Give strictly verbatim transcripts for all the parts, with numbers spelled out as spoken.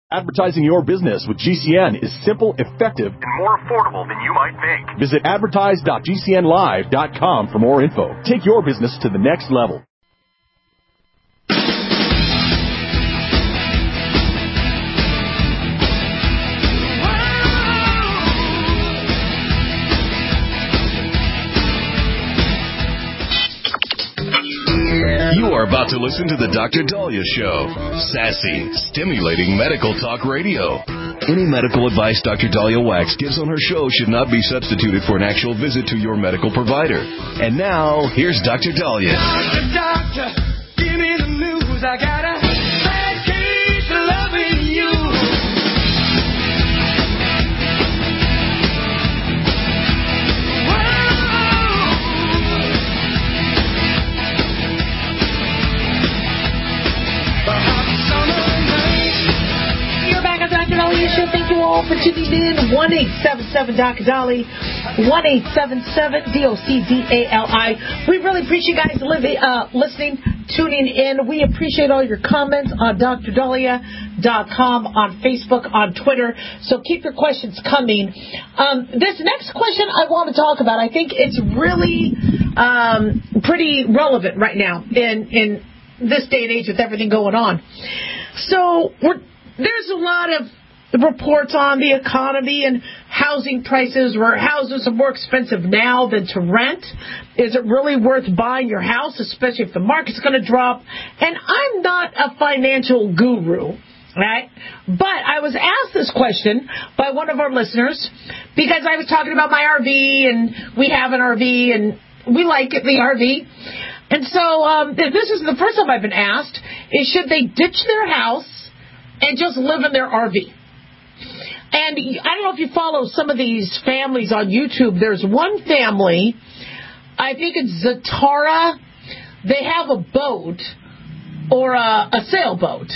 Advertising your business with G C N is simple, effective, and more affordable than you might think. Visit advertise dot g c n live dot com for more info. Take your business to the next level. You are about to listen to the Doctor Dahlia Show. Sassy, stimulating medical talk radio. Any medical advice Doctor Dahlia Wax gives on her show should not be substituted for an actual visit to your medical provider. And now, here's Doctor Dahlia. Doctor, doctor, give me the news. I got a bad case of loving you. Doctor Dahlia Show. Thank you all for tuning in. one eight seven seven Doctor Dahlia. one eight seven seven D O C D A L I. We really appreciate you guys living, uh, listening, tuning in. We appreciate all your comments on dr dahlia dot com, on Facebook, on Twitter. So keep your questions coming. Um, this next question I want to talk about, I think it's really um, pretty relevant right now in, in this day and age with everything going on. So we're There's a lot of reports on the economy and housing prices, where houses are more expensive now than to rent. Is it really worth buying your house, especially if the market's going to drop? And I'm not a financial guru, right? But I was asked this question by one of our listeners because I was talking about my R V, and we have an R V, and we like it, the R V. And so um, this is the first time I've been asked, is should they ditch their house and just live in their R V? And I don't know if you follow some of these families on YouTube. There's one family, I think it's Zatara. They have a boat, or a, a sailboat.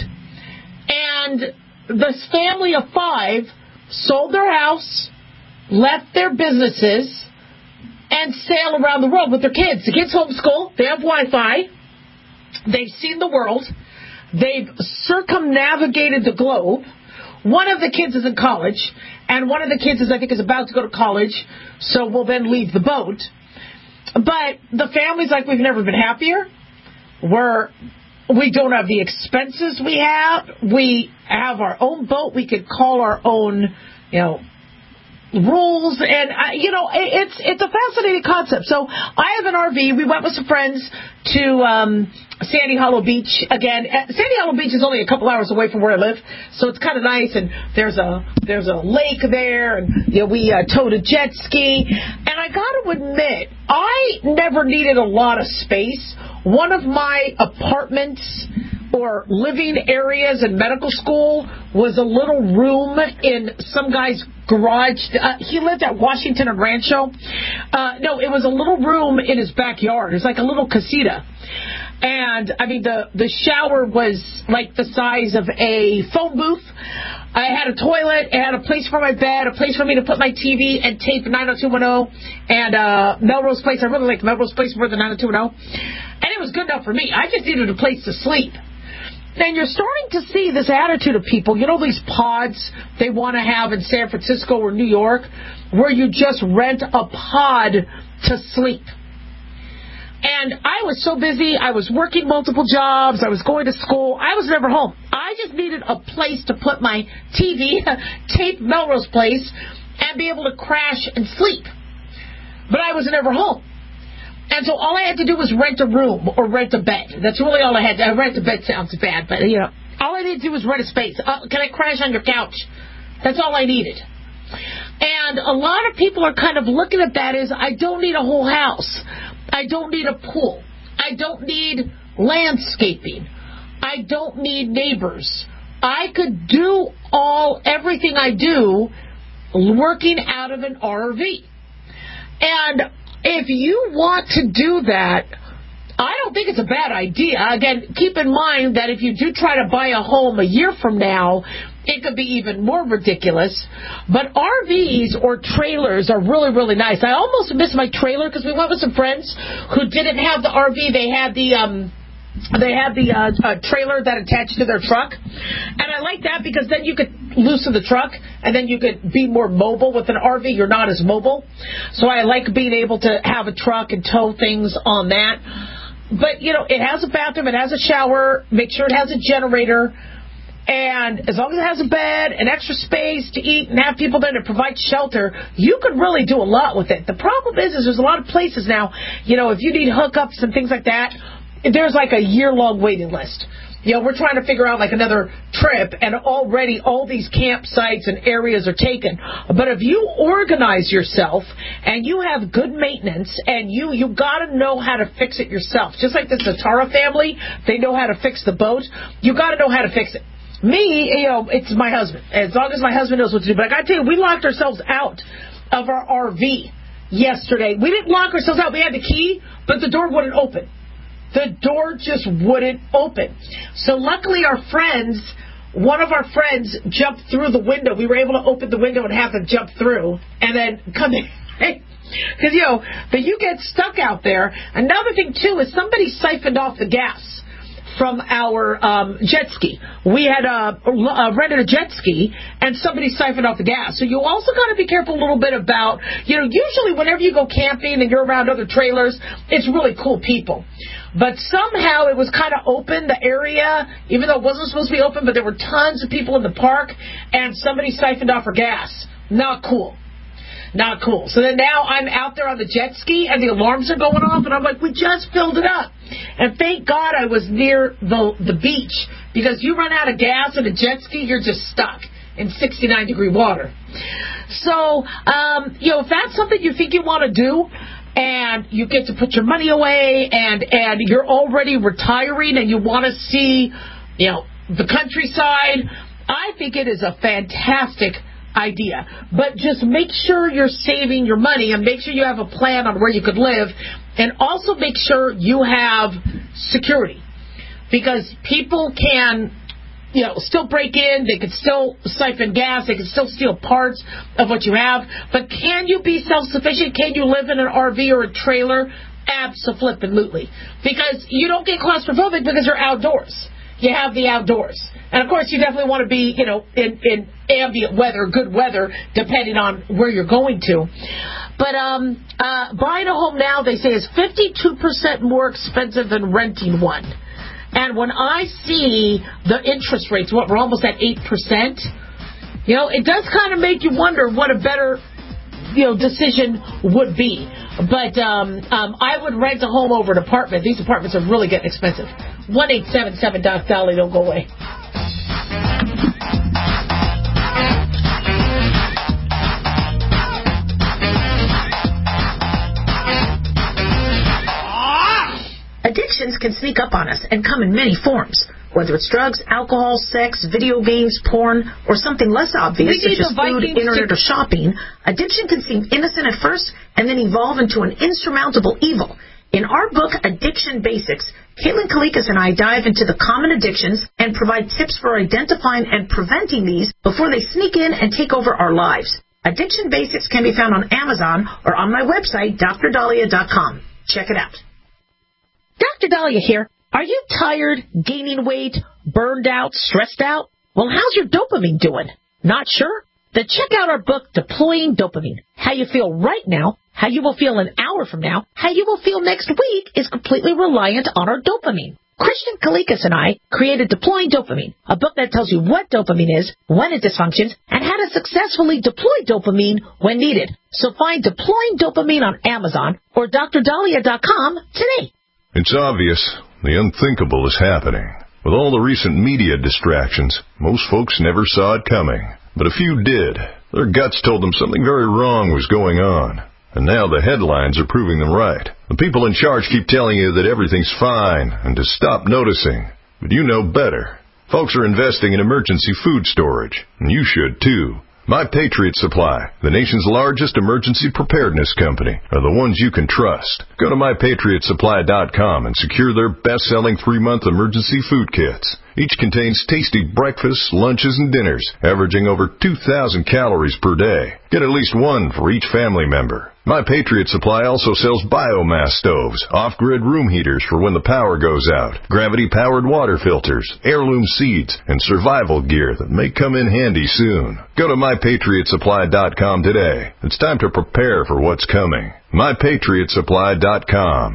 And this family of five sold their house, left their businesses, and sail around the world with their kids. The kids homeschool. They have Wi-Fi. They've seen the world. They've circumnavigated the globe. One of the kids is in college, and one of the kids is, I think, is about to go to college, so we'll then leave the boat. But the family's like, we've never been happier. We're, we don't have the expenses we have. We have our own boat. We could call our own, you know, rules, and uh, you know, it's it's a fascinating concept. So I have an R V. We went with some friends to um, Sandy Hollow Beach again. Sandy Hollow Beach is only a couple hours away from where I live, so it's kind of nice. And there's a there's a lake there, and you know, we uh, towed a jet ski. And I got to admit, I never needed a lot of space. One of my apartments or living areas in medical school was a little room in some guy's garage. Uh, he lived at Washington and Rancho. Uh, no, it was a little room in his backyard. It was like a little casita. And, I mean, the, the shower was like the size of a phone booth. I had a toilet. It had a place for my bed, a place for me to put my T V and tape nine oh two one oh. And uh, Melrose Place. I really liked Melrose Place more than nine oh two one oh. And it was good enough for me. I just needed a place to sleep. And you're starting to see this attitude of people, you know, these pods they want to have in San Francisco or New York, where you just rent a pod to sleep. And I was so busy. I was working multiple jobs. I was going to school. I was never home. I just needed a place to put my T V, tape Melrose Place, and be able to crash and sleep. But I was never home. And so all I had to do was rent a room or rent a bed. That's really all I had to do. Rent a bed sounds bad, but, you know, all I needed to do was rent a space. Uh, can I crash on your couch? That's all I needed. And a lot of people are kind of looking at that as, I don't need a whole house. I don't need a pool. I don't need landscaping. I don't need neighbors. I could do all, everything I do working out of an R V. And if you want to do that, I don't think it's a bad idea. Again, keep in mind that if you do try to buy a home a year from now, it could be even more ridiculous. But R Vs or trailers are really, really nice. I almost missed my trailer because we went with some friends who didn't have the R V. They had the um, they had the uh, uh, trailer that attached to their truck. And I like that because then you could loosen the truck and then you could be more mobile. With an R V, you're not as mobile. So I like being able to have a truck and tow things on that. But, you know, it has a bathroom, it has a shower, make sure it has a generator. And as long as it has a bed and extra space to eat and have people there to provide shelter, you could really do a lot with it. The problem is, is there's a lot of places now, you know, if you need hookups and things like that, there's like a year-long waiting list. You know, we're trying to figure out like another trip, and already all these campsites and areas are taken. But if you organize yourself and you have good maintenance and you you got to know how to fix it yourself. Just like the Zatara family, they know how to fix the boat. You got to know how to fix it. Me, you know, it's my husband. As long as my husband knows what to do. But I got to tell you, we locked ourselves out of our R V yesterday. We didn't lock ourselves out. We had the key, but the door wouldn't open. The door just wouldn't open. So luckily our friends, one of our friends jumped through the window. We were able to open the window and have them jump through and then come in. Because, you know, but you get stuck out there. Another thing, too, is somebody siphoned off the gas from our um, jet ski. We had uh, uh, rented a jet ski, and somebody siphoned off the gas. So you also got to be careful a little bit about, you know, usually whenever you go camping and you're around other trailers, it's really cool people. But somehow it was kind of open, the area, even though it wasn't supposed to be open, but there were tons of people in the park, and somebody siphoned off our gas. Not cool. Not cool. So then now I'm out there on the jet ski, and the alarms are going off, and I'm like, we just filled it up. And thank God I was near the the beach, because you run out of gas in a jet ski, you're just stuck in sixty-nine degree water. So, um, you know, if that's something you think you want to do, and you get to put your money away, and, and you're already retiring, and you want to see, you know, the countryside, I think it is a fantastic idea. But just make sure you're saving your money and make sure you have a plan on where you could live, and also make sure you have security, because people can, you know, still break in, they could still siphon gas, they could still steal parts of what you have. But can you be self-sufficient? Can you live in an R V or a trailer? Abso-flippin-lutely. Because you don't get claustrophobic because you're outdoors. You have the outdoors. And, of course, you definitely want to be, you know, in, in ambient weather, good weather, depending on where you're going to. But um, uh, buying a home now, they say, is fifty-two percent more expensive than renting one. And when I see the interest rates, what, we're almost at eight percent, you know, it does kind of make you wonder what a better, you know, decision would be. But um, um, I would rent a home over an apartment. These apartments are really getting expensive. one eight seven seven Doc Dolly, don't go away. Addictions can sneak up on us and come in many forms, whether it's drugs, alcohol, sex, video games, porn, or something less obvious such as food, internet, or shopping. Addiction can seem innocent at first and then evolve into an insurmountable evil. In our book, Addiction Basics, Caitlin Kalikas and I dive into the common addictions and provide tips for identifying and preventing these before they sneak in and take over our lives. Addiction Basics can be found on Amazon or on my website, D R Dahlia dot com. Check it out. Doctor Dahlia here. Are you tired, gaining weight, burned out, stressed out? Well, how's your dopamine doing? Not sure? Then check out our book, Deploying Dopamine. How you feel right now, how you will feel an hour from now, how you will feel next week is completely reliant on our dopamine. Christian Kalikas and I created Deploying Dopamine, a book that tells you what dopamine is, when it dysfunctions, and how to successfully deploy dopamine when needed. So find Deploying Dopamine on Amazon or D R Dahlia dot com today. It's obvious. The unthinkable is happening. With all the recent media distractions, most folks never saw it coming. But a few did. Their guts told them something very wrong was going on. And now the headlines are proving them right. The people in charge keep telling you that everything's fine and to stop noticing. But you know better. Folks are investing in emergency food storage, and you should too. My Patriot Supply, the nation's largest emergency preparedness company, are the ones you can trust. Go to my patriot supply dot com and secure their best-selling three-month emergency food kits. Each contains tasty breakfasts, lunches, and dinners, averaging over two thousand calories per day. Get at least one for each family member. My Patriot Supply also sells biomass stoves, off-grid room heaters for when the power goes out, gravity-powered water filters, heirloom seeds, and survival gear that may come in handy soon. Go to my patriot supply dot com today. It's time to prepare for what's coming. my patriot supply dot com.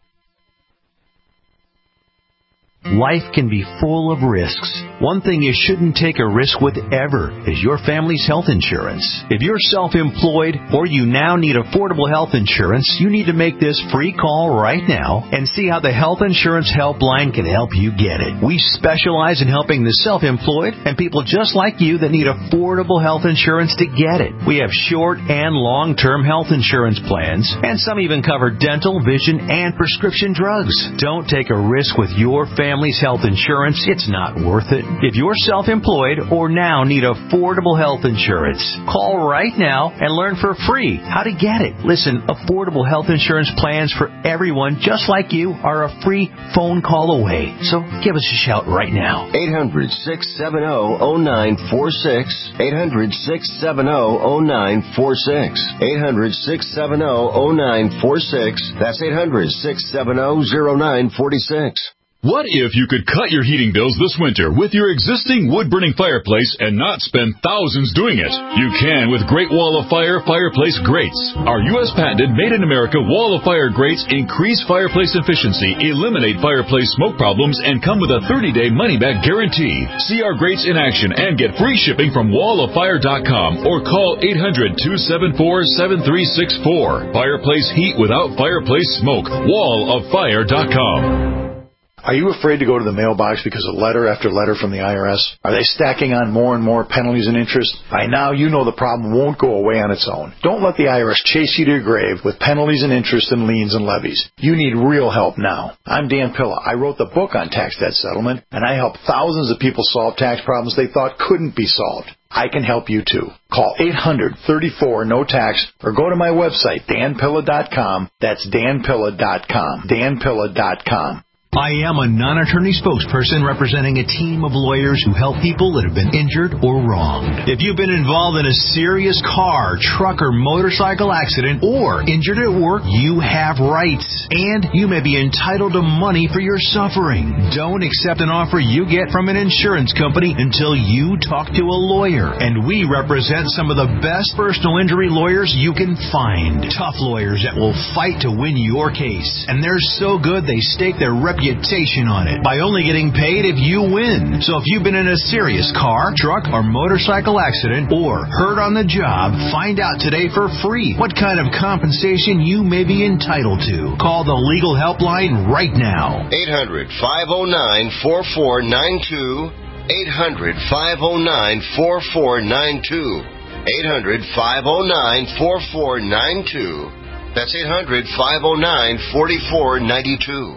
Life can be full of risks. One thing you shouldn't take a risk with ever is your family's health insurance. If you're self-employed or you now need affordable health insurance, you need to make this free call right now and see how the Health Insurance Helpline can help you get it. We specialize in helping the self-employed and people just like you that need affordable health insurance to get it. We have short and long-term health insurance plans, and some even cover dental, vision, and prescription drugs. Don't take a risk with your family. Family's health insurance, it's not worth it. If you're self-employed or now need affordable health insurance, call right now and learn for free how to get it. Listen, affordable health insurance plans for everyone just like you are a free phone call away. So give us a shout right now. eight hundred, six seven zero, zero nine four six. eight hundred, six seven zero, zero nine four six. eight hundred, six seven zero, zero nine four six. That's eight hundred, six seven zero, zero nine four six. What if you could cut your heating bills this winter with your existing wood-burning fireplace and not spend thousands doing it? You can with Great Wall of Fire fireplace grates. Our U S patented made-in-America Wall of Fire grates increase fireplace efficiency, eliminate fireplace smoke problems, and come with a thirty-day money-back guarantee. See our grates in action and get free shipping from wall of fire dot com or call eight hundred, two seven four, seven three six four. Fireplace heat without fireplace smoke. wall of fire dot com. Are you afraid to go to the mailbox because of letter after letter from the I R S? Are they stacking on more and more penalties and interest? By now, you know the problem won't go away on its own. Don't let the I R S chase you to your grave with penalties and interest and liens and levies. You need real help now. I'm Dan Pilla. I wrote the book on tax debt settlement, and I help thousands of people solve tax problems they thought couldn't be solved. I can help you too. Call eight hundred, thirty-four, no tax or go to my website, dan pilla dot com. That's dan pilla dot com. dan pilla dot com. I am a non-attorney spokesperson representing a team of lawyers who help people that have been injured or wronged. If you've been involved in a serious car, truck, or motorcycle accident or injured at work, you have rights, and you may be entitled to money for your suffering. Don't accept an offer you get from an insurance company until you talk to a lawyer, and we represent some of the best personal injury lawyers you can find. Tough lawyers that will fight to win your case, and they're so good they stake their reputation reputation on it by only getting paid if you win. So if you've been in a serious car, truck, or motorcycle accident or hurt on the job, find out today for free what kind of compensation you may be entitled to. Call the Legal Helpline right now. eight hundred, five oh nine, four four nine two. eight hundred, five oh nine, four four nine two. eight hundred, five oh nine, four four nine two. That's eight hundred, five oh nine, four four nine two.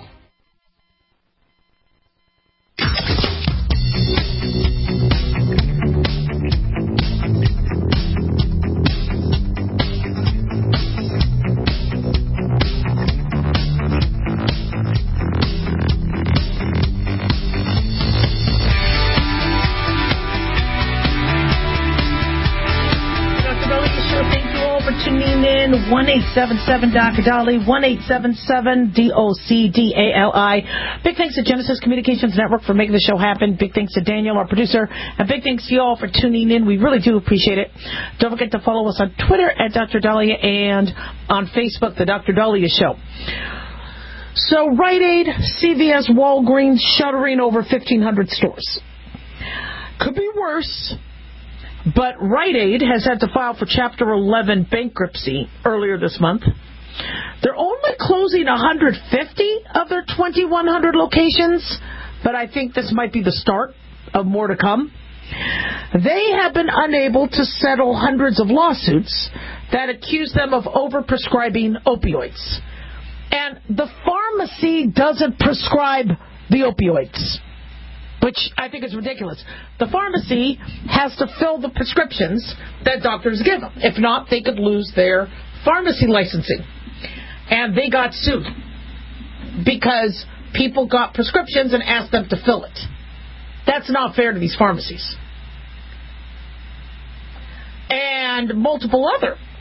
one eight seven seven D O C D A L I, one eight seven seven D O C D A L I. Big thanks to Genesis Communications Network for making the show happen. Big thanks to Daniel, our producer. And big thanks to you all for tuning in. We really do appreciate it. Don't forget to follow us on Twitter at Doctor Dahlia and on Facebook, The Doctor Dahlia Show. So Rite Aid, C V S, Walgreens shuttering over fifteen hundred stores. Could be worse. But Rite Aid has had to file for Chapter eleven bankruptcy earlier this month. They're only closing one hundred fifty of their twenty-one hundred locations, but I think this might be the start of more to come. They have been unable to settle hundreds of lawsuits that accuse them of overprescribing opioids. And the pharmacy doesn't prescribe the opioids, which I think is ridiculous. The pharmacy has to fill the prescriptions that doctors give them. If not, they could lose their pharmacy licensing. And they got sued because people got prescriptions and asked them to fill it. That's not fair to these pharmacies. And multiple other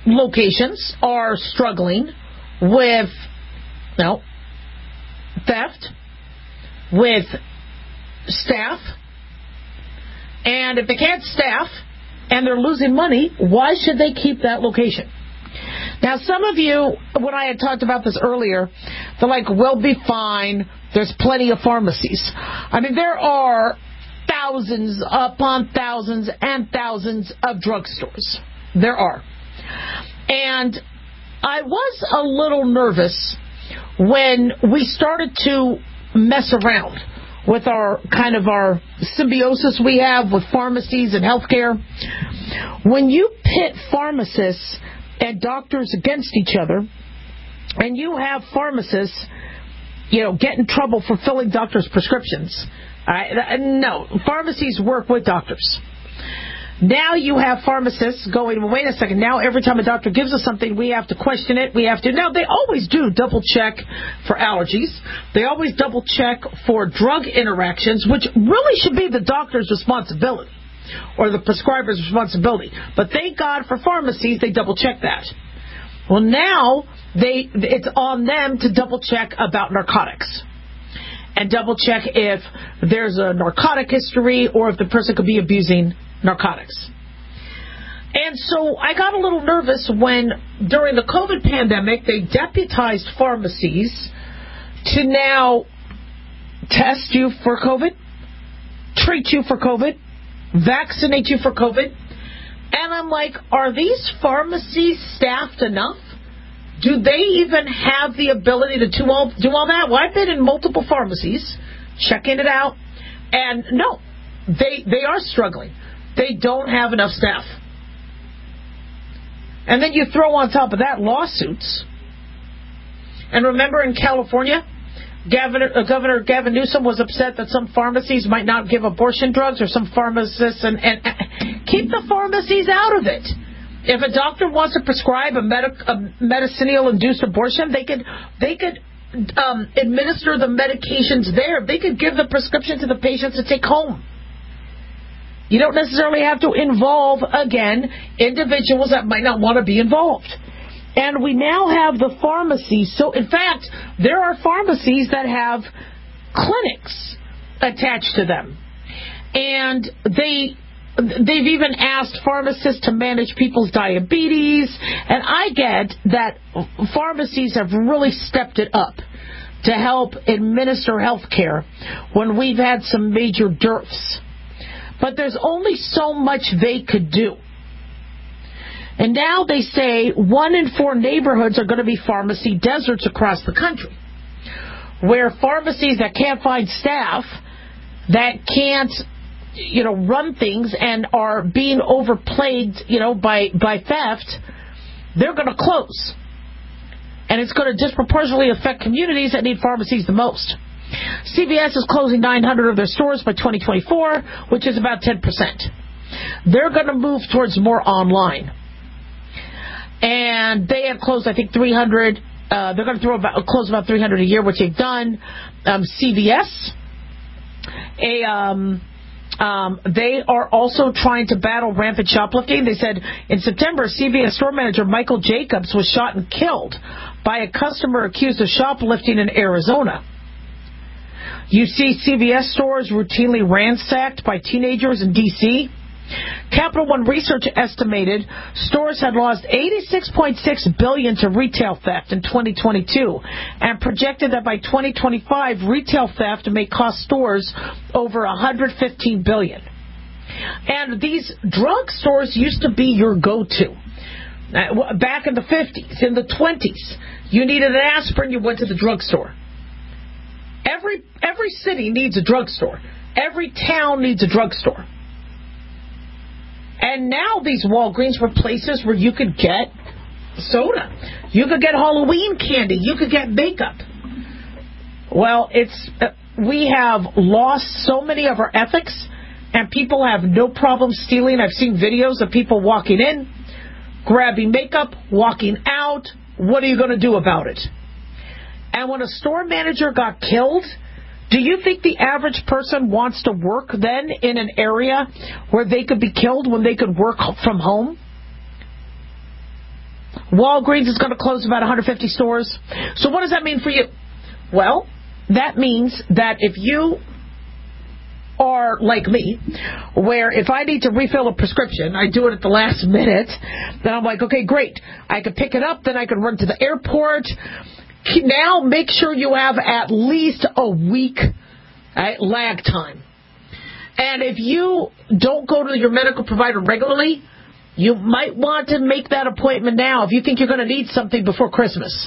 locations are struggling with, no, theft, with staff, and if they can't staff and they're losing money, why should they keep that location? Now, some of you, when I had talked about this earlier, they're like, we'll be fine. There's plenty of pharmacies. I mean, there are thousands upon thousands and thousands of drugstores. There are. And I was a little nervous when we started to mess around with our kind of our symbiosis we have with pharmacies and healthcare. When you pit pharmacists and doctors against each other, and you have pharmacists, you know, get in trouble for filling doctors' prescriptions. I, no, pharmacies work with doctors. Now you have pharmacists going, well, wait a second, now every time a doctor gives us something, we have to question it, we have to, now they always do double check for allergies, they always double check for drug interactions, which really should be the doctor's responsibility, or the prescriber's responsibility, but thank God for pharmacies, they double check that. Well, now, they it's on them to double check about narcotics, and double check if there's a narcotic history, or if the person could be abusing narcotics. And so I got a little nervous when, during the COVID pandemic, they deputized pharmacies to now test you for COVID, treat you for COVID, vaccinate you for COVID. And I'm like, are these pharmacies staffed enough? Do they even have the ability to do all, do all that? Well, I've been in multiple pharmacies, checking it out, and no, they they are struggling. They don't have enough staff. And then you throw on top of that lawsuits. And remember in California, Governor, uh, Governor Gavin Newsom was upset that some pharmacies might not give abortion drugs, or some pharmacists, and, and uh, keep the pharmacies out of it. If a doctor wants to prescribe a, medic, a medicinal-induced abortion, they could they could um, administer the medications there. They could give the prescription to the patients to take home. You don't necessarily have to involve, again, individuals that might not want to be involved. And we now have the pharmacies. So, in fact, there are pharmacies that have clinics attached to them. And they, they've even asked pharmacists to manage people's diabetes. And I get that pharmacies have really stepped it up to help administer health care when we've had some major dearths. But there's only so much they could do. And now they say one in four neighborhoods are going to be pharmacy deserts across the country, where pharmacies that can't find staff, that can't, you know, run things and are being overplagued, you know, by, by theft, they're going to close. And it's going to disproportionately affect communities that need pharmacies the most. C V S is closing nine hundred of their stores by twenty twenty-four, which is about ten percent. They're going to move towards more online. And they have closed, I think, three hundred. Uh, they're going to throw about, close about three hundred a year, which they've done. Um, C V S, a, um, um, they are also trying to battle rampant shoplifting. They said in September, C V S store manager Michael Jacobs was shot and killed by a customer accused of shoplifting in Arizona. You see C V S stores routinely ransacked by teenagers in D C Capital One Research estimated stores had lost eighty-six point six billion dollars to retail theft in twenty twenty-two, and projected that by twenty twenty-five, retail theft may cost stores over one hundred fifteen billion dollars. And these drug stores used to be your go-to. Back in the fifties, in the twenties, you needed an aspirin, you went to the drugstore. Every every city needs a drugstore. Every town needs a drugstore. And now these Walgreens were places where you could get soda. You could get Halloween candy. You could get makeup. Well, it's uh, we have lost so many of our ethics, and people have no problem stealing. I've seen videos of people walking in, grabbing makeup, walking out. What are you going to do about it? And when a store manager got killed, do you think the average person wants to work then in an area where they could be killed when they could work from home? Walgreens is going to close about one hundred fifty stores. So what does that mean for you? Well, that means that if you are like me, where if I need to refill a prescription, I do it at the last minute, then I'm like, okay, great. I could pick it up, then I could run to the airport. Now make sure you have at least a week right, lag time. And if you don't go to your medical provider regularly, you might want to make that appointment now if you think you're going to need something before Christmas.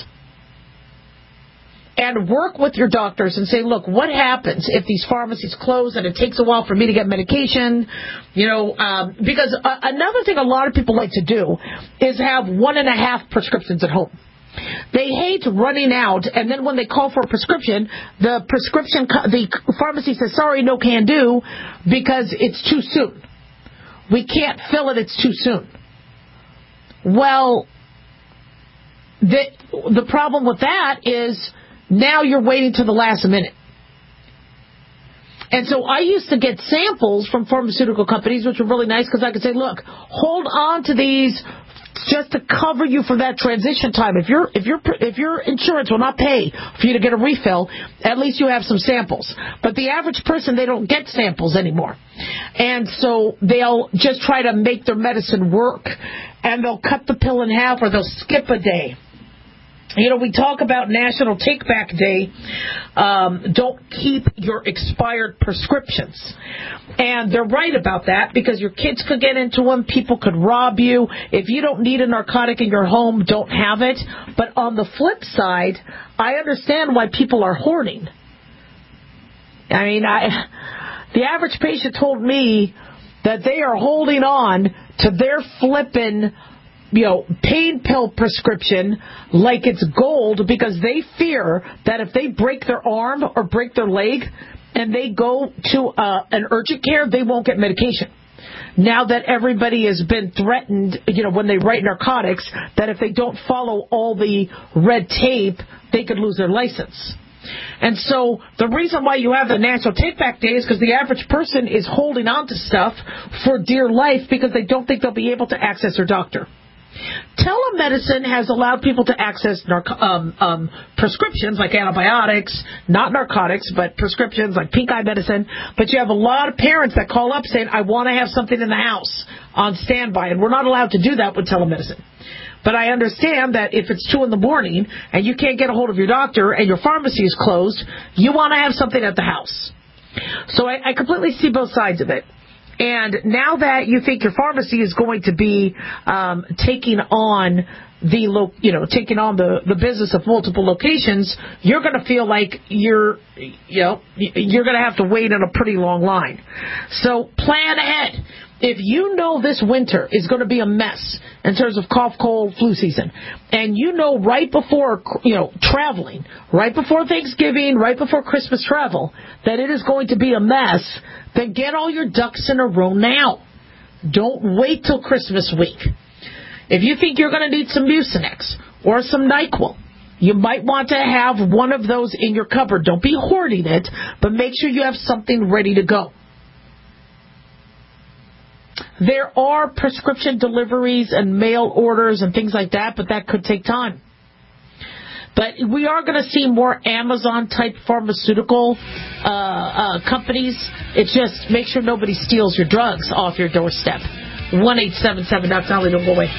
And work with your doctors and say, look, what happens if these pharmacies close and it takes a while for me to get medication? You know, um, because uh, another thing a lot of people like to do is have one and a half prescriptions at home. They hate running out, and then when they call for a prescription, the prescription, the pharmacy says, sorry, no can do, because it's too soon. We can't fill it, it's too soon. Well, the, the problem with that is now you're waiting to the last minute. And so I used to get samples from pharmaceutical companies, which were really nice because I could say, look, hold on to these just to cover you for that transition time. If your if your if your insurance will not pay for you to get a refill, at least you have some samples. But the average person, they don't get samples anymore. And so they'll just try to make their medicine work, and they'll cut the pill in half or they'll skip a day. You know, we talk about National Take Back Day. Um, don't keep your expired prescriptions. And they're right about that because your kids could get into them. People could rob you. If you don't need a narcotic in your home, don't have it. But on the flip side, I understand why people are hoarding. I mean, I, the average patient told me that they are holding on to their flippin' you know, pain pill prescription like it's gold because they fear that if they break their arm or break their leg and they go to uh, an urgent care, they won't get medication. Now that everybody has been threatened, you know, when they write narcotics, that if they don't follow all the red tape, they could lose their license. And so the reason why you have the National Take Back Day is because the average person is holding on to stuff for dear life because they don't think they'll be able to access their doctor. Telemedicine has allowed people to access narco- um, um, prescriptions like antibiotics, not narcotics, but prescriptions like pink eye medicine. But you have a lot of parents that call up saying, I want to have something in the house on standby. And we're not allowed to do that with telemedicine. But I understand that if it's two in the morning and you can't get a hold of your doctor and your pharmacy is closed, you want to have something at the house. So I, I completely see both sides of it. And now that you think your pharmacy is going to be um, taking on the, lo- you know, taking on the, the business of multiple locations, you're going to feel like you're, you know, you're going to have to wait in a pretty long line. So plan ahead. If you know this winter is going to be a mess in terms of cough, cold, flu season, and you know right before, you know, traveling, right before Thanksgiving, right before Christmas travel, that it is going to be a mess, then get all your ducks in a row now. Don't wait till Christmas week. If you think you're going to need some Mucinex or some NyQuil, you might want to have one of those in your cupboard. Don't be hoarding it, but make sure you have something ready to go. There are prescription deliveries and mail orders and things like that, but that could take time. But we are going to see more Amazon-type pharmaceutical uh, uh, companies. It's just make sure nobody steals your drugs off your doorstep. one eight seven seven, Doc Dolly, don't go away.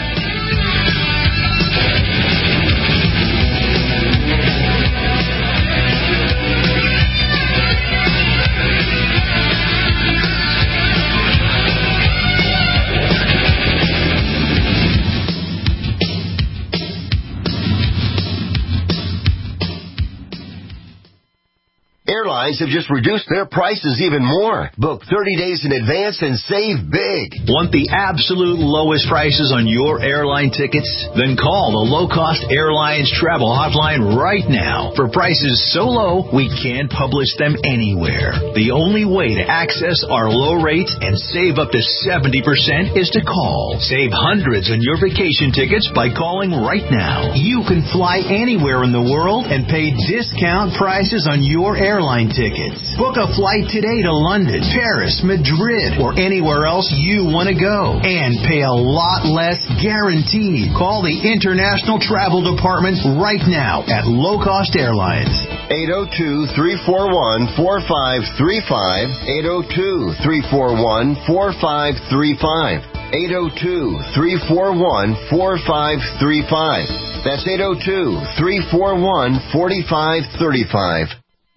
Airlines have just reduced their prices even more. Book thirty days in advance and save big. Want the absolute lowest prices on your airline tickets? Then call the Low Cost Airlines Travel Hotline right now. For prices so low, we can't publish them anywhere. The only way to access our low rates and save up to seventy percent is to call. Save hundreds on your vacation tickets by calling right now. You can fly anywhere in the world and pay discount prices on your airline tickets. tickets. Book a flight today to London, Paris, Madrid, or anywhere else you want to go. And pay a lot less guaranteed. Call the International Travel Department right now at Low Cost Airlines. eight oh two, three four one, four five three five. eight oh two, three four one, four five three five. eight oh two, three four one, four five three five. That's eight oh two, three four one, four five three five.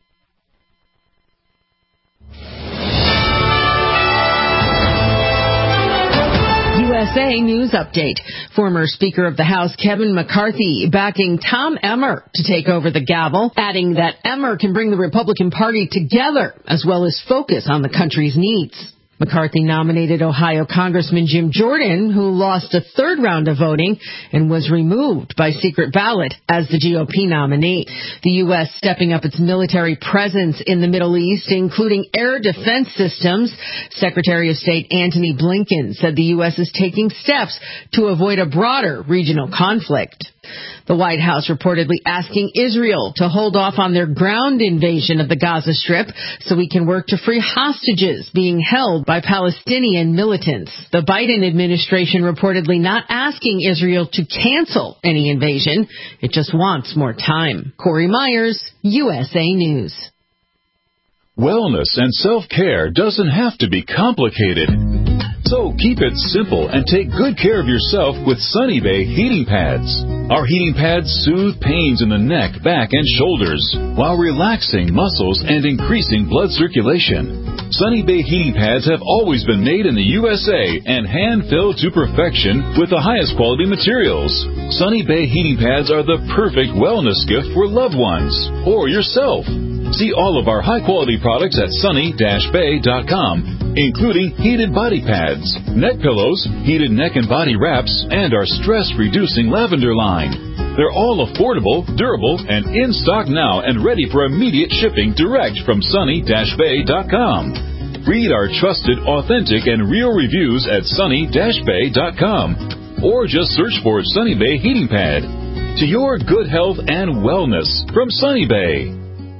U S A News Update. Former Speaker of the House Kevin McCarthy backing Tom Emmer to take over the gavel, adding that Emmer can bring the Republican Party together as well as focus on the country's needs. McCarthy nominated Ohio Congressman Jim Jordan, who lost a third round of voting and was removed by secret ballot as the G O P nominee. The U S stepping up its military presence in the Middle East, including air defense systems. Secretary of State Antony Blinken said the U S is taking steps to avoid a broader regional conflict. The White House reportedly asking Israel to hold off on their ground invasion of the Gaza Strip so we can work to free hostages being held by Palestinian militants. The Biden administration reportedly not asking Israel to cancel any invasion. It just wants more time. Corey Myers, U S A News. Wellness and self-care doesn't have to be complicated. So keep it simple and take good care of yourself with Sunny Bay heating pads. Our heating pads soothe pains in the neck, back, and shoulders while relaxing muscles and increasing blood circulation. Sunny Bay heating pads have always been made in the U S A and hand-filled to perfection with the highest quality materials. Sunny Bay heating pads are the perfect wellness gift for loved ones or yourself. See all of our high-quality products at sunny dash bay dot com, including heated body pads, neck pillows, heated neck and body wraps, and our stress-reducing lavender line. They're all affordable, durable, and in stock now and ready for immediate shipping direct from sunny dash bay dot com. Read our trusted, authentic, and real reviews at sunny dash bay dot com, or just search for Sunny Bay Heating Pad. To your good health and wellness from Sunny Bay.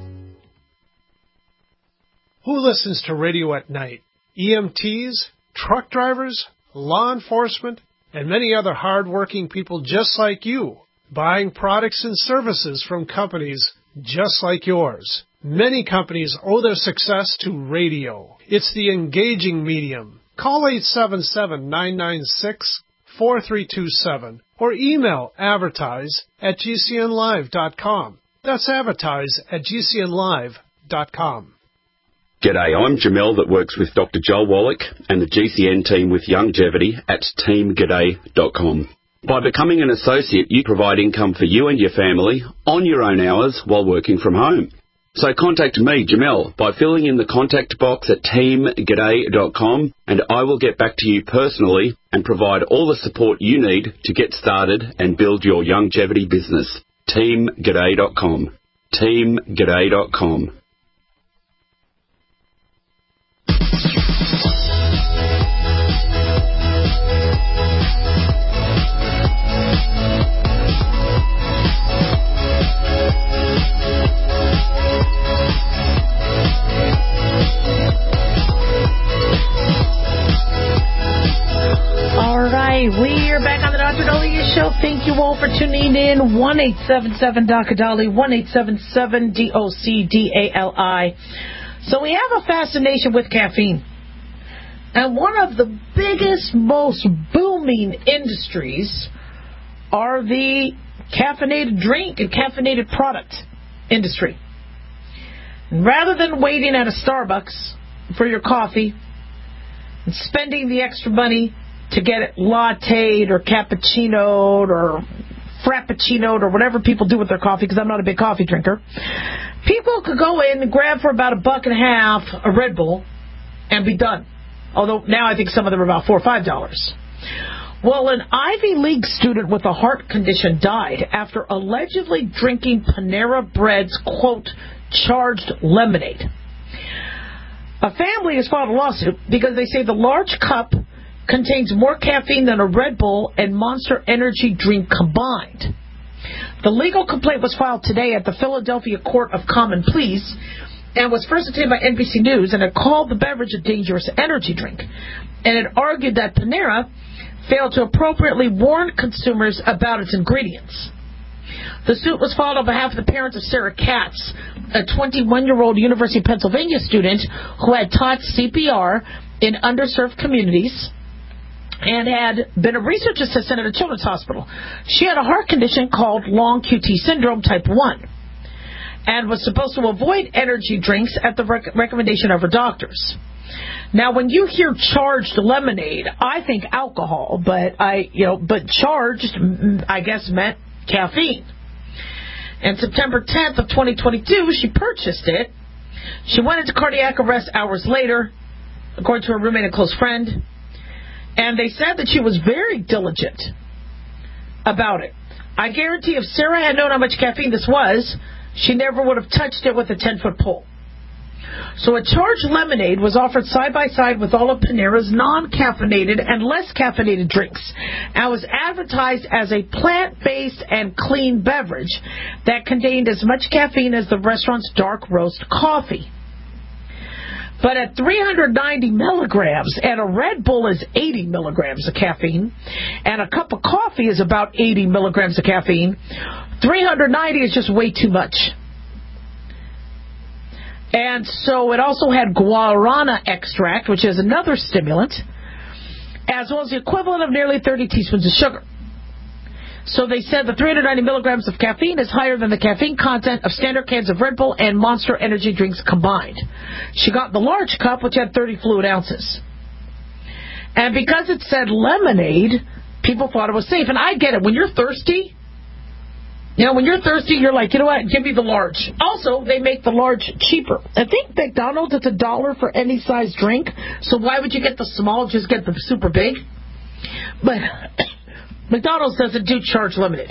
Who listens to radio at night? E M Ts, truck drivers, law enforcement, and many other hard-working people just like you, buying products and services from companies just like yours. Many companies owe their success to radio. It's the engaging medium. Call eight seven seven, nine nine six, four three two seven or email advertise at g c n live dot com. That's advertise at g c n live dot com. G'day, I'm Jamel that works with Doctor Joel Wallach and the G C N team with Longevity at team g'day dot com. By becoming an associate, you provide income for you and your family on your own hours while working from home. So contact me, Jamel, by filling in the contact box at team g'day dot com, and I will get back to you personally and provide all the support you need to get started and build your longevity business. team g'day dot com. team g'day dot com. We are back on the Doctor Dahlia Show. Thank you all for tuning in. one eight seven seven D O C D A L I, one eight seven seven D O C D A L I. So we have a fascination with caffeine. And one of the biggest, most booming industries are the caffeinated drink and caffeinated product industry. And rather than waiting at a Starbucks for your coffee and spending the extra money to get it latte'd or cappuccino'd or frappuccino'd or whatever people do with their coffee, because I'm not a big coffee drinker, people could go in and grab for about a buck and a half a Red Bull and be done. Although now I think some of them are about four or five dollars. Well, an Ivy League student with a heart condition died after allegedly drinking Panera Bread's, quote, charged lemonade. A family has filed a lawsuit because they say the large cup contains more caffeine than a Red Bull and Monster Energy drink combined. The legal complaint was filed today at the Philadelphia Court of Common Pleas, and was first obtained by N B C News, and it called the beverage a dangerous energy drink. And it argued that Panera failed to appropriately warn consumers about its ingredients. The suit was filed on behalf of the parents of Sarah Katz, a twenty-one-year-old University of Pennsylvania student who had taught C P R in underserved communities and had been a research assistant at a children's hospital. She had a heart condition called long Q T syndrome type one and was supposed to avoid energy drinks at the rec- recommendation of her doctors. Now, when you hear charged lemonade, I think alcohol, but I, you know, but charged, I guess, meant caffeine. And September tenth of twenty twenty-two, she purchased it. She went into cardiac arrest hours later, according to her roommate and close friend. And they said that she was very diligent about it. I guarantee if Sarah had known how much caffeine this was, she never would have touched it with a ten-foot pole. So a charged lemonade was offered side by side with all of Panera's non-caffeinated and less caffeinated drinks, and was advertised as a plant-based and clean beverage that contained as much caffeine as the restaurant's dark roast coffee. But at three hundred ninety milligrams, and a Red Bull is eighty milligrams of caffeine, and a cup of coffee is about eighty milligrams of caffeine, three hundred ninety is just way too much. And so it also had guarana extract, which is another stimulant, as well as the equivalent of nearly thirty teaspoons of sugar. So they said the three hundred ninety milligrams of caffeine is higher than the caffeine content of standard cans of Red Bull and Monster energy drinks combined. She got the large cup, which had thirty fluid ounces. And because it said lemonade, people thought it was safe. And I get it. When you're thirsty, you know, when you're thirsty, you're like, you know what, give me the large. Also, they make the large cheaper. I think McDonald's, it's a dollar for any size drink. So why would you get the small, just get the super big? But McDonald's doesn't do charged lemonade.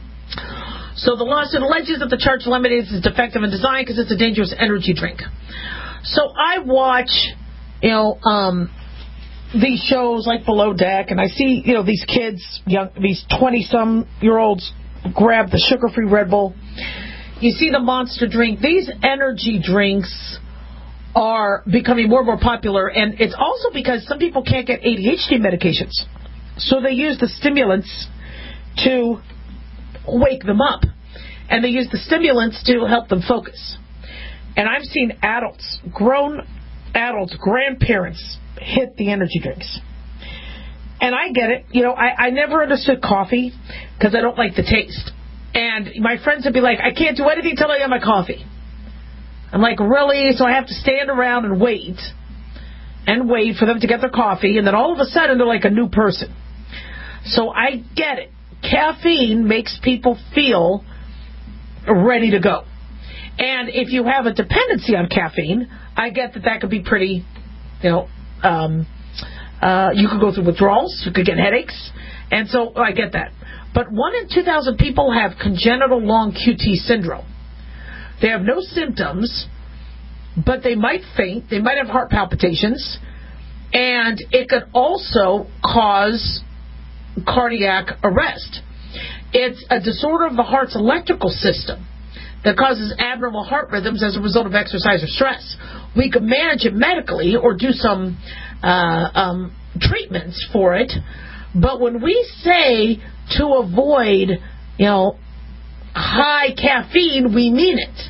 So the lawsuit alleges that the charged lemonade is defective in design because it's a dangerous energy drink. So I watch, you know, um, these shows like Below Deck, and I see, you know, these kids, young, these twenty-some-year-olds grab the sugar-free Red Bull. You see the Monster drink. These energy drinks are becoming more and more popular, and it's also because some people can't get A D H D medications. So they use the stimulants to wake them up, and they use the stimulants to help them focus. And I've seen adults, grown adults, grandparents hit the energy drinks. And I get it. You know, I, I never understood coffee because I don't like the taste. And my friends would be like, I can't do anything until I have my coffee. I'm like, really? So I have to stand around and wait and wait for them to get their coffee. And then all of a sudden, they're like a new person. So I get it. Caffeine makes people feel ready to go. And if you have a dependency on caffeine, I get that that could be pretty, you know, um, uh, you could go through withdrawals, you could get headaches, and so I get that. But one in two thousand people have congenital long Q T syndrome. They have no symptoms, but they might faint, they might have heart palpitations, and it could also cause cardiac arrest. It's a disorder of the heart's electrical system that causes abnormal heart rhythms as a result of exercise or stress. We could manage it medically or do some uh, um, treatments for it, but when we say to avoid, you know, high caffeine, we mean it.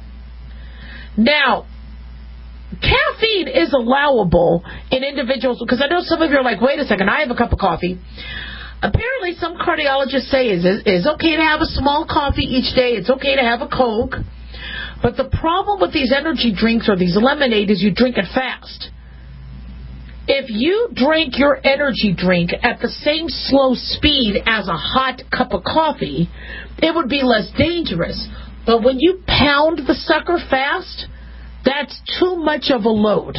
Now, caffeine is allowable in individuals, because I know some of you are like, wait a second, I have a cup of coffee. Apparently, some cardiologists say it's is okay to have a small coffee each day. It's okay to have a Coke. But the problem with these energy drinks or these lemonade is you drink it fast. If you drink your energy drink at the same slow speed as a hot cup of coffee, it would be less dangerous. But when you pound the sucker fast, that's too much of a load.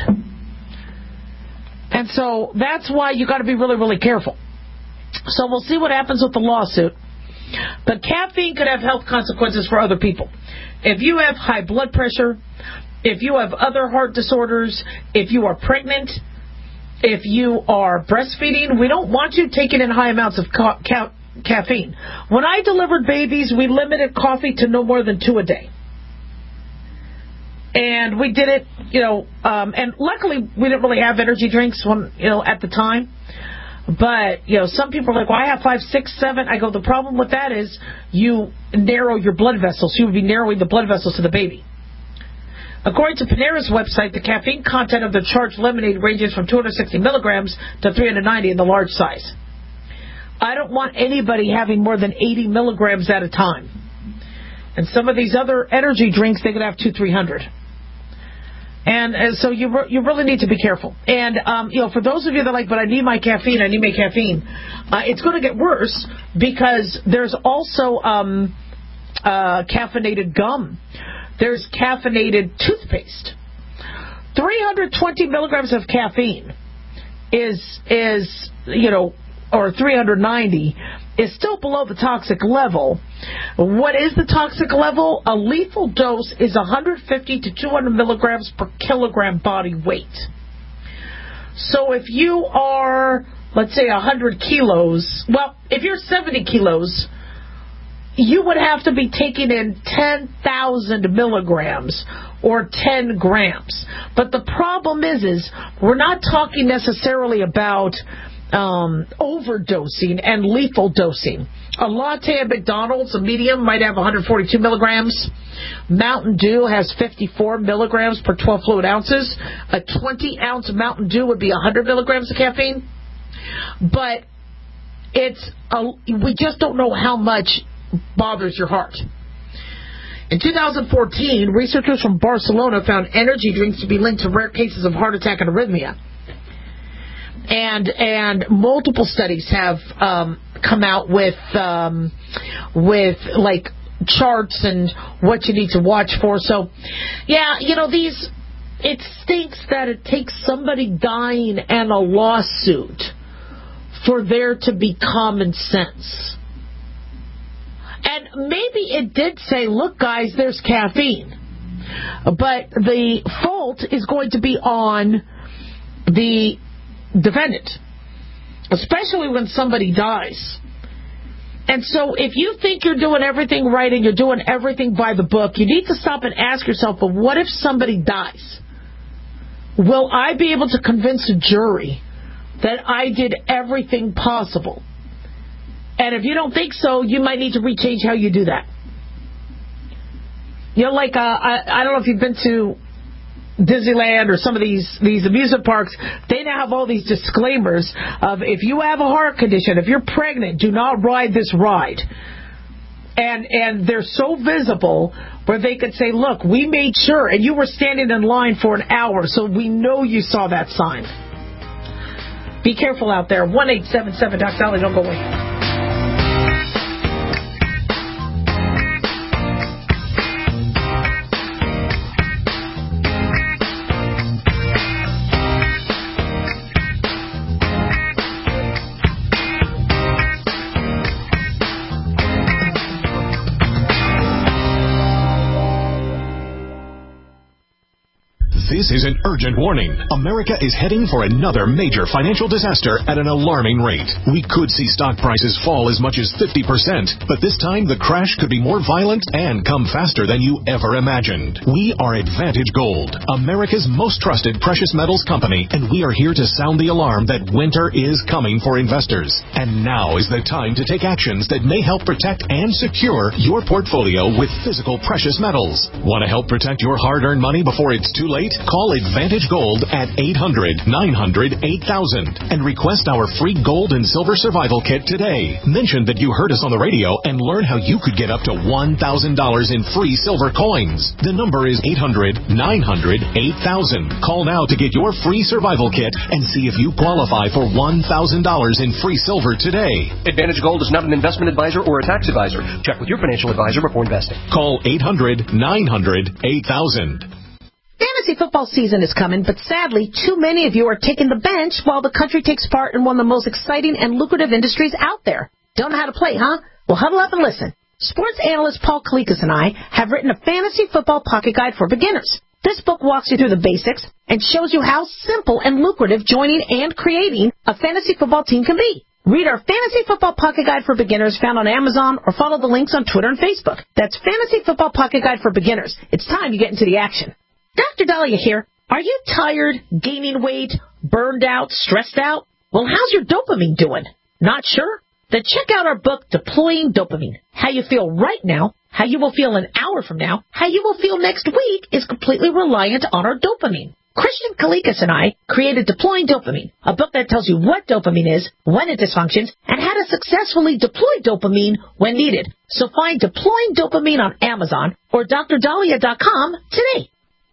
And so that's why you got to be really, really careful. So we'll see what happens with the lawsuit. But caffeine could have health consequences for other people. If you have high blood pressure, if you have other heart disorders, if you are pregnant, if you are breastfeeding, we don't want you taking in high amounts of ca- ca- caffeine. When I delivered babies, we limited coffee to no more than two a day. And we did it, you know, um, and luckily we didn't really have energy drinks when, you know, at the time. But, you know, some people are like, well, I have five, six, seven. I go, the problem with that is you narrow your blood vessels. You would be narrowing the blood vessels to the baby. According to Panera's website, the caffeine content of the charged lemonade ranges from two hundred sixty milligrams to three hundred ninety in the large size. I don't want anybody having more than eighty milligrams at a time. And some of these other energy drinks, they could have two, three hundred. And, and so you re- you really need to be careful. And, um, you know, for those of you that are like, but I need my caffeine, I need my caffeine, uh, it's going to get worse because there's also um, uh, caffeinated gum. There's caffeinated toothpaste. three hundred twenty milligrams of caffeine is, is you know, or three hundred ninety is still below the toxic level. What is the toxic level? A lethal dose is one hundred fifty to two hundred milligrams per kilogram body weight. So if you are, let's say, one hundred kilos, well, if you're seventy kilos, you would have to be taking in ten thousand milligrams or ten grams. But the problem is, is we're not talking necessarily about Um, overdosing and lethal dosing. A latte at McDonald's, a medium, might have one hundred forty-two milligrams. Mountain Dew has fifty-four milligrams per twelve fluid ounces. A twenty-ounce Mountain Dew would be one hundred milligrams of caffeine. But it's a, we just don't know how much bothers your heart. In two thousand fourteen, researchers from Barcelona found energy drinks to be linked to rare cases of heart attack and arrhythmia. And and multiple studies have um, come out with um, with like charts and what you need to watch for. So, yeah, you know, these, it stinks that it takes somebody dying and a lawsuit for there to be common sense. And maybe it did say, look, guys, there's caffeine. But the fault is going to be on the defendant, especially when somebody dies. And so if you think you're doing everything right and you're doing everything by the book, you need to stop and ask yourself, but what if somebody dies? Will I be able to convince a jury that I did everything possible? And if you don't think so, you might need to rechange how you do that. You know, like, uh, I, I don't know if you've been to Disneyland or some of these, these amusement parks, they now have all these disclaimers of if you have a heart condition, if you're pregnant, do not ride this ride. And and they're so visible where they could say, look, we made sure, and you were standing in line for an hour, so we know you saw that sign. Be careful out there. one eight seven seven Doc Dolly, don't go away. This is an urgent warning. America is heading for another major financial disaster at an alarming rate. We could see stock prices fall as much as fifty percent, but this time the crash could be more violent and come faster than you ever imagined. We are Advantage Gold, America's most trusted precious metals company, and we are here to sound the alarm that winter is coming for investors. And now is the time to take actions that may help protect and secure your portfolio with physical precious metals. Want to help protect your hard-earned money before it's too late? Call Advantage Gold at eight hundred, nine hundred, eight thousand and request our free gold and silver survival kit today. Mention that you heard us on the radio and learn how you could get up to one thousand dollars in free silver coins. The number is eight hundred, nine hundred, eight thousand. Call now to get your free survival kit and see if you qualify for one thousand dollars in free silver today. Advantage Gold is not an investment advisor or a tax advisor. Check with your financial advisor before investing. Call eight hundred, nine hundred, eight thousand. Fantasy football season is coming, but sadly, too many of you are taking the bench while the country takes part in one of the most exciting and lucrative industries out there. Don't know how to play, huh? Well, huddle up and listen. Sports analyst Paul Kalikas and I have written a fantasy football pocket guide for beginners. This book walks you through the basics and shows you how simple and lucrative joining and creating a fantasy football team can be. Read our Fantasy Football Pocket Guide for Beginners found on Amazon or follow the links on Twitter and Facebook. That's Fantasy Football Pocket Guide for Beginners. It's time you get into the action. Doctor Dahlia here. Are you tired, gaining weight, burned out, stressed out? Well, how's your dopamine doing? Not sure? Then check out our book, Deploying Dopamine. How you feel right now, how you will feel an hour from now, how you will feel next week is completely reliant on our dopamine. Christian Kalikas and I created Deploying Dopamine, a book that tells you what dopamine is, when it dysfunctions, and how to successfully deploy dopamine when needed. So find Deploying Dopamine on Amazon or D R Dahlia dot com today.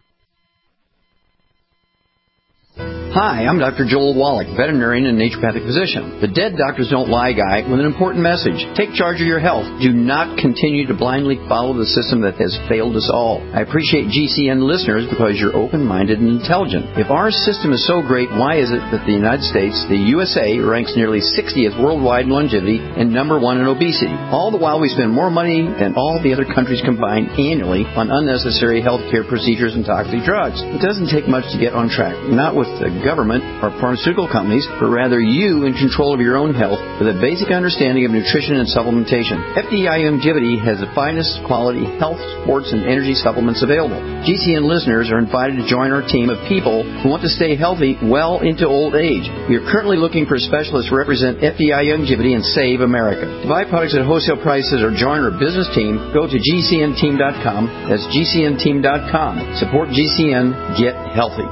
Hi, I'm Doctor Joel Wallach, veterinarian and naturopathic physician. The Dead Doctors Don't Lie guy with an important message. Take charge of your health. Do not continue to blindly follow the system that has failed us all. I appreciate G C N listeners because you're open-minded and intelligent. If our system is so great, why is it that the United States, the U S A, ranks nearly sixtieth worldwide in longevity and number one in obesity? All the while we spend more money than all the other countries combined annually on unnecessary health care procedures and toxic drugs. It doesn't take much to get on track. Not with the government or pharmaceutical companies, but rather you in control of your own health with a basic understanding of nutrition and supplementation. F D I Longevity has the finest quality health, sports, and energy supplements available. G C N listeners are invited to join our team of people who want to stay healthy well into old age. We are currently looking for specialists to represent F D I Longevity and Save America. To buy products at wholesale prices or join our business team, go to G C N team dot com. That's G C N team dot com. Support G C N. Get healthy.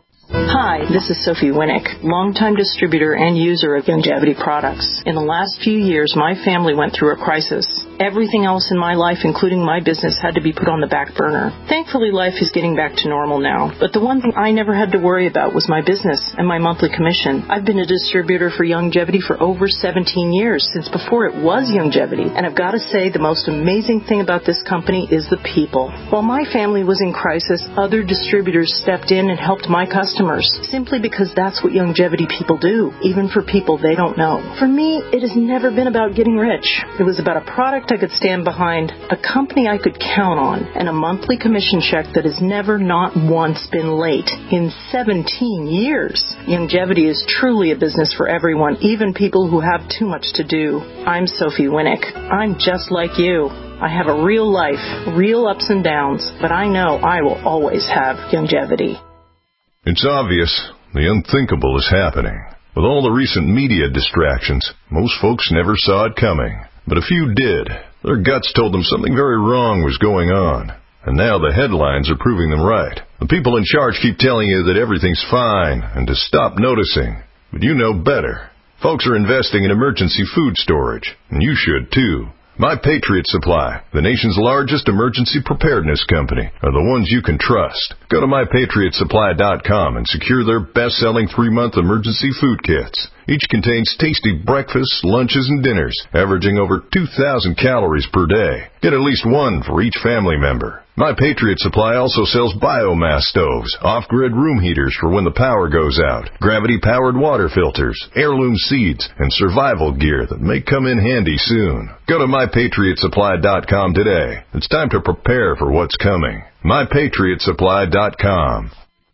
Hi, this is Sophie Winnick, longtime distributor and user of Longevity products. In the last few years, my family went through a crisis. Everything else in my life, including my business, had to be put on the back burner. Thankfully, life is getting back to normal now. But the one thing I never had to worry about was my business and my monthly commission. I've been a distributor for Longevity for over seventeen years, since before it was Longevity. And I've got to say, the most amazing thing about this company is the people. While my family was in crisis, other distributors stepped in and helped my customers, simply because that's what Longevity people do, even for people they don't know. For me, it has never been about getting rich. It was about a product I could stand behind, a company I could count on, and a monthly commission check that has never not once been late in seventeen years. Longevity is truly a business for everyone, even people who have too much to do. I'm Sophie Winnick. I'm just like you. I have a real life, real ups and downs, but I know I will always have Longevity. It's obvious the unthinkable is happening. With all the recent media distractions, most folks never saw it coming. But a few did. Their guts told them something very wrong was going on. And now the headlines are proving them right. The people in charge keep telling you that everything's fine and to stop noticing. But you know better. Folks are investing in emergency food storage, and you should too. My Patriot Supply, the nation's largest emergency preparedness company, are the ones you can trust. Go to my patriot supply dot com and secure their best-selling three-month emergency food kits. Each contains tasty breakfasts, lunches, and dinners, averaging over two thousand calories per day. Get at least one for each family member. My Patriot Supply also sells biomass stoves, off-grid room heaters for when the power goes out, gravity-powered water filters, heirloom seeds, and survival gear that may come in handy soon. Go to my patriot supply dot com today. It's time to prepare for what's coming. my patriot supply dot com.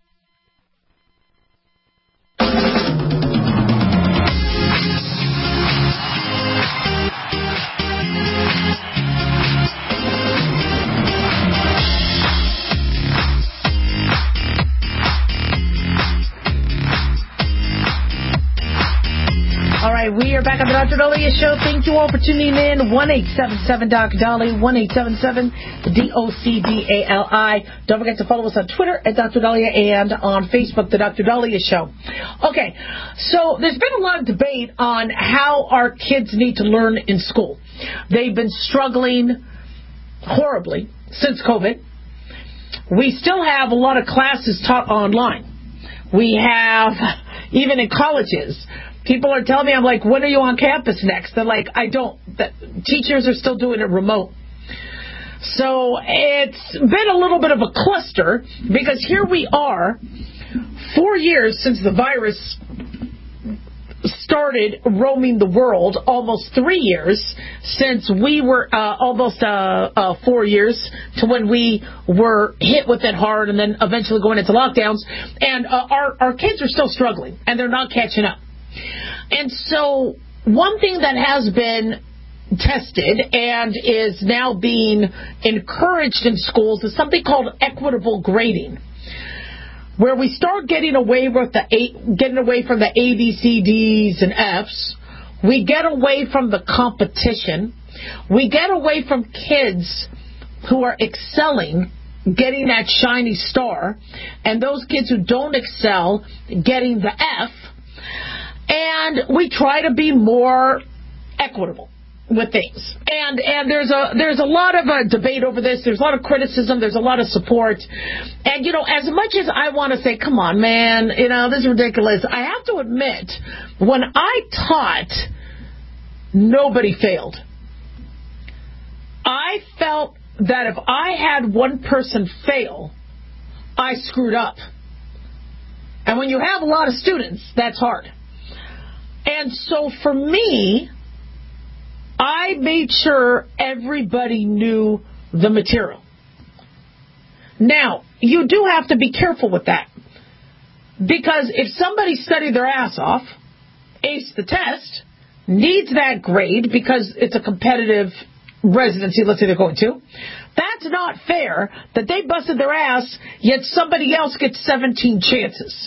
All right, we are back on the Doctor Dahlia Show. Thank you all for tuning in. one eight seven seven Doc Dolly, one eight seven seven D O C D A L I. Don't forget to follow us on Twitter at Doctor Dahlia and on Facebook, The Doctor Dahlia Show. Okay, so there's been a lot of debate on how our kids need to learn in school. They've been struggling horribly since COVID. We still have a lot of classes taught online. We have, even in colleges, people are telling me, I'm like, when are you on campus next? They're like, I don't. The teachers are still doing it remote. So it's been a little bit of a cluster because here we are, four years since the virus started roaming the world, almost three years since we were, uh, almost uh, uh, four years to when we were hit with it hard and then eventually going into lockdowns. And uh, our, our kids are still struggling and they're not catching up. And so one thing that has been tested and is now being encouraged in schools is something called equitable grading. where we start getting away with the a, getting away from the A, B, C, D's, and F's. We get away from the competition. We get away from kids who are excelling, getting that shiny star, and those kids who don't excel, getting the F. And we try to be more equitable with things. And and there's a there's a lot of a debate over this. There's a lot of criticism. There's a lot of support. And, you know, as much as I want to say, come on, man, you know, this is ridiculous, I have to admit, when I taught, nobody failed. I felt that if I had one person fail, I screwed up. And when you have a lot of students, that's hard. And so for me, I made sure everybody knew the material. Now, you do have to be careful with that. Because if somebody studied their ass off, aced the test, needs that grade because it's a competitive residency, let's say they're going to, that's not fair that they busted their ass, yet somebody else gets seventeen chances.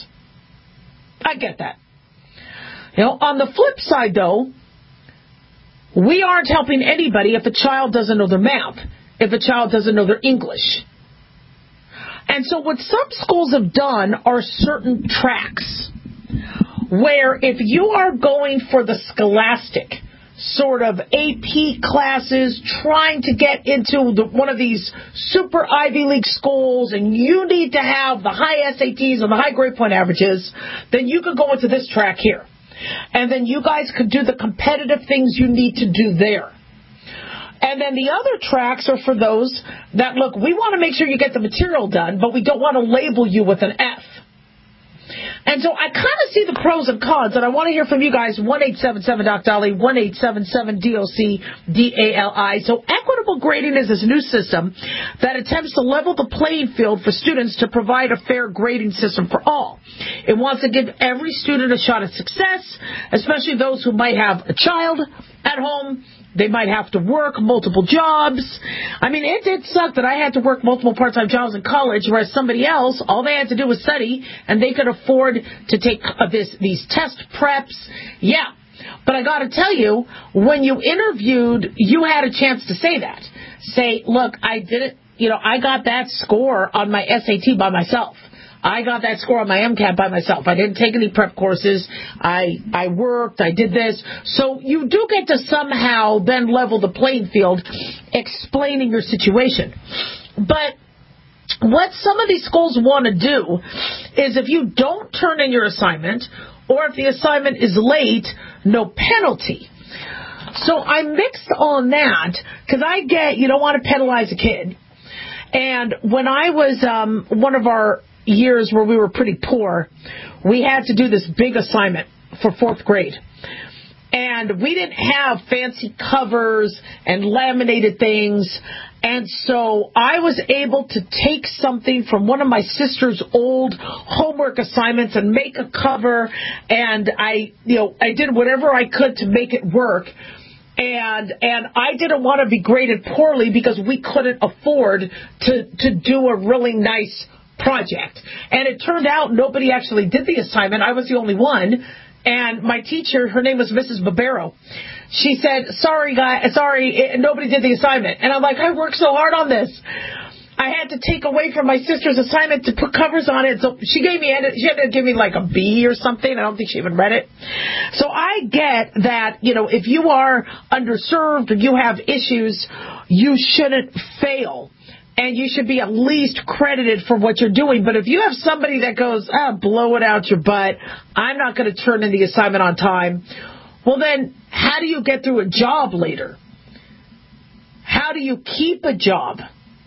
I get that. You know, on the flip side, though, we aren't helping anybody if a child doesn't know their math, if a child doesn't know their English. And so what some schools have done are certain tracks where if you are going for the scholastic sort of A P classes, trying to get into the, one of these super Ivy League schools, and you need to have the high S A Ts and the high grade point averages, then you could go into this track here. And then you guys could do the competitive things you need to do there. And then the other tracks are for those that, look, we want to make sure you get the material done, but we don't want to label you with an F. And so I kind of see the pros and cons, and I want to hear from you guys, one eight seven seven Doc Dolly, one eight seven seven D O C D A L I. So equitable grading is this new system that attempts to level the playing field for students to provide a fair grading system for all. It wants to give every student a shot at success, especially those who might have a child at home. They might have to work multiple jobs. I mean, it did suck that I had to work multiple part-time jobs in college, whereas somebody else, all they had to do was study, and they could afford to take uh, this these test preps. Yeah. But I got to tell you, when you interviewed, you had a chance to say that. Say, look, I did it. You know, I got that score on my S A T by myself. I got that score on my MCAT by myself. I didn't take any prep courses. I I worked. I did this. So you do get to somehow then level the playing field, explaining your situation. But what some of these schools want to do is if you don't turn in your assignment, or if the assignment is late, no penalty. So I'm mixed on that because I get you don't want to penalize a kid. And when I was um, one of our years where we were pretty poor, we had to do this big assignment for fourth grade. And we didn't have fancy covers and laminated things. And so I was able to take something from one of my sister's old homework assignments and make a cover. And I, you know, I did whatever I could to make it work. And and I didn't want to be graded poorly because we couldn't afford to, to do a really nice project. And it turned out nobody actually did the assignment. I was the only one. And my teacher, her name was Missus Barbero. She said, sorry, guy, sorry, nobody did the assignment. And I'm like, I worked so hard on this. I had to take away from my sister's assignment to put covers on it. So she gave me, she had to give me like a B or something. I don't think she even read it. So I get that, you know, if you are underserved or you have issues, you shouldn't fail. And you should be at least credited for what you're doing. But if you have somebody that goes, ah, blow it out your butt, I'm not going to turn in the assignment on time, well then, how do you get through a job later? How do you keep a job?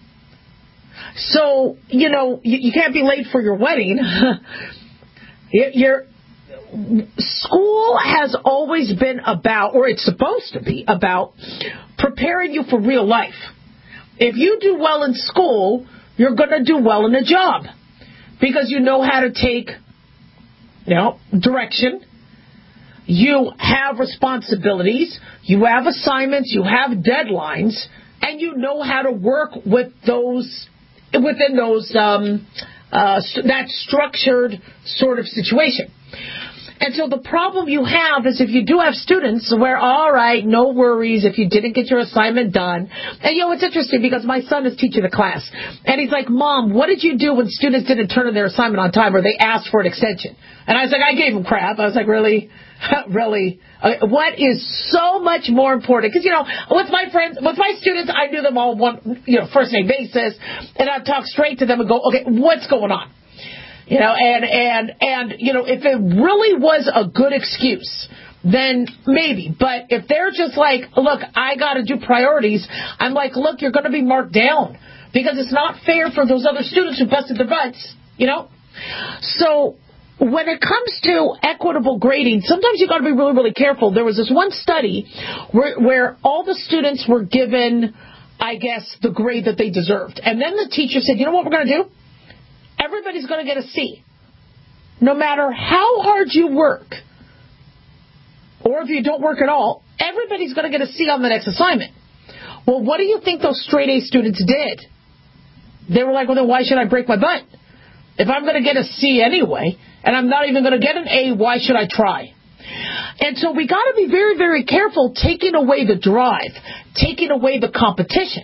So, you know, you, you can't be late for your wedding. Your school has always been about, or it's supposed to be about, preparing you for real life. If you do well in school, you're going to do well in a job because you know how to take, you know, direction. You have responsibilities. You have assignments. You have deadlines. And you know how to work with those, within those um, uh, st- that structured sort of situation. And so the problem you have is if you do have students where, all right, no worries if you didn't get your assignment done. And, you know, it's interesting because my son is teaching the class. And he's like, Mom, what did you do when students didn't turn in their assignment on time or they asked for an extension? And I was like, I gave them crap. I was like, really? Really? Uh, what is so much more important? Because, you know, with my friends, with my students, I do them all one, you know, first name basis. And I talk straight to them and go, okay, what's going on? You know, and, and, and, you know, if it really was a good excuse, then maybe. But if they're just like, look, I got to do priorities, I'm like, look, you're going to be marked down because it's not fair for those other students who busted their butts, you know. So when it comes to equitable grading, sometimes you got to be really, really careful. There was this one study where, where all the students were given, I guess, the grade that they deserved. And then the teacher said, you know what we're going to do? Everybody's going to get a C. No matter how hard you work, or if you don't work at all, everybody's going to get a C on the next assignment. Well, what do you think those straight A students did? They were like, well, then why should I break my butt? If I'm going to get a C anyway, and I'm not even going to get an A, why should I try? And so we got to be very, very careful taking away the drive, taking away the competition.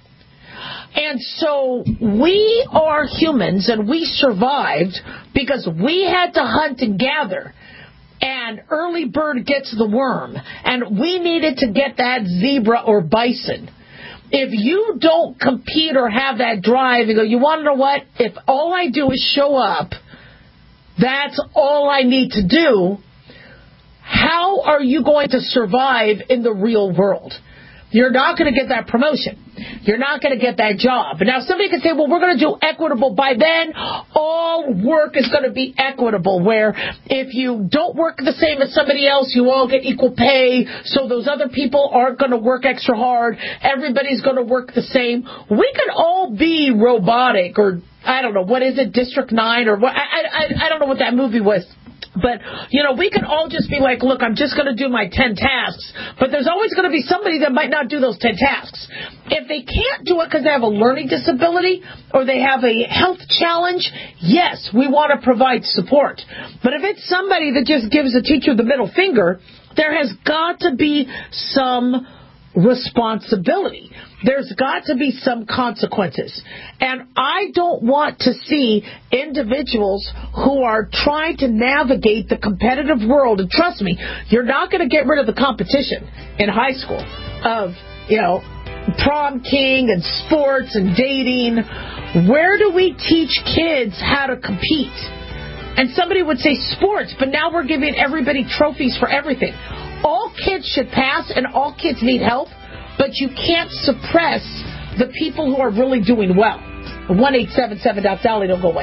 And so we are humans, and we survived because we had to hunt and gather. And early bird gets the worm. And we needed to get that zebra or bison. If you don't compete or have that drive and go, you want to know what? If all I do is show up, that's all I need to do, how are you going to survive in the real world? You're not going to get that promotion. You're not going to get that job. And now somebody can say, well, we're going to do equitable. By then, all work is going to be equitable, where if you don't work the same as somebody else, you all get equal pay, so those other people aren't going to work extra hard. Everybody's going to work the same. We could all be robotic, or I don't know, what is it, District nine, or what? I, I, I don't know what that movie was. But, you know, we could all just be like, look, I'm just going to do my ten tasks. But there's always going to be somebody that might not do those ten tasks. If they can't do it because they have a learning disability or they have a health challenge, yes, we want to provide support. But if it's somebody that just gives the teacher the middle finger, there has got to be some responsibility. There's got to be some consequences. And I don't want to see individuals who are trying to navigate the competitive world. And trust me, you're not going to get rid of the competition in high school of, you know, prom king and sports and dating. Where do we teach kids how to compete? And somebody would say sports, but now we're giving everybody trophies for everything. All kids should pass and all kids need help, but you can't suppress the people who are really doing well. one eight seven seven Doc Dolly, don't go away.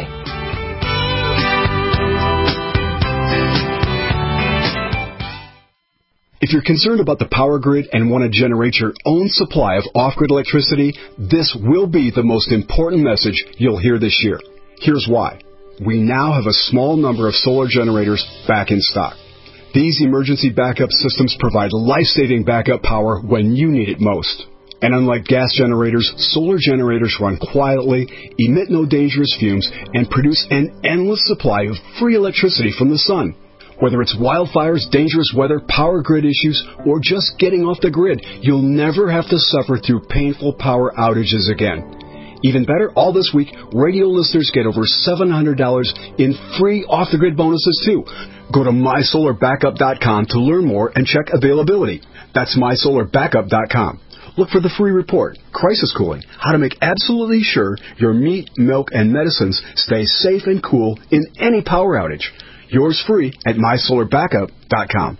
If you're concerned about the power grid and want to generate your own supply of off-grid electricity, this will be the most important message you'll hear this year. Here's why. We now have a small number of solar generators back in stock. These emergency backup systems provide life-saving backup power when you need it most. And unlike gas generators, solar generators run quietly, emit no dangerous fumes, and produce an endless supply of free electricity from the sun. Whether it's wildfires, dangerous weather, power grid issues, or just getting off the grid, you'll never have to suffer through painful power outages again. Even better, all this week, radio listeners get over seven hundred dollars in free off-the-grid bonuses, too. Go to my solar backup dot com to learn more and check availability. That's my solar backup dot com. Look for the free report, Crisis Cooling, how to make absolutely sure your meat, milk, and medicines stay safe and cool in any power outage. Yours free at my solar backup dot com.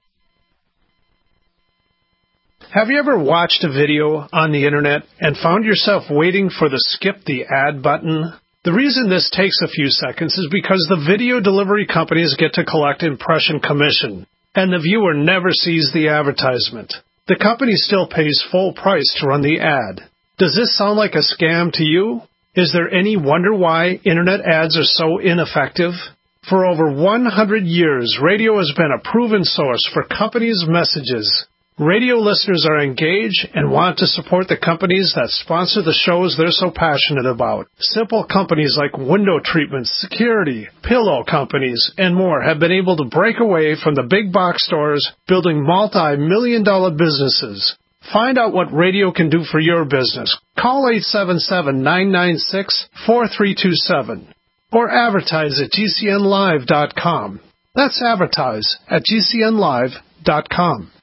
Have you ever watched a video on the internet and found yourself waiting for the skip the ad button? The reason this takes a few seconds is because the video delivery companies get to collect impression commission, and the viewer never sees the advertisement. The company still pays full price to run the ad. Does this sound like a scam to you? Is there any wonder why internet ads are so ineffective? For over one hundred years, radio has been a proven source for companies' messages. Radio listeners are engaged and want to support the companies that sponsor the shows they're so passionate about. Simple companies like window treatments, security, pillow companies, and more have been able to break away from the big box stores, building multi-million dollar businesses. Find out what radio can do for your business. Call eight seven seven, nine nine six, four three two seven or advertise at G C N live dot com. That's advertise at G C N live dot com.